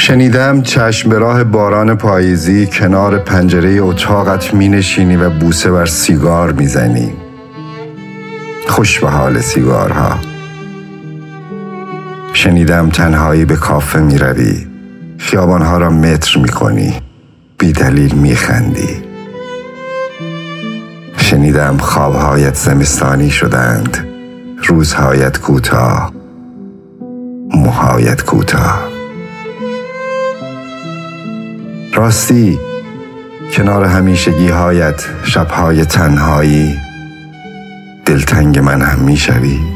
شنیدم چشم به راه باران پاییزی کنار پنجره اتاقت می نشینی و بوسه بر سیگار می زنی. خوش به حال سیگارها. شنیدم تنهایی به کافه می روی، خیابانها را متر می کنی، بی دلیل می خندی. شنیدم خوابهایت زمستانی شدند، روزهایت کوتاه، موهایت کوتاه. راستی کنار همیشگی‌هایت شب‌های تنهایی دلتنگ من هم می‌شوی؟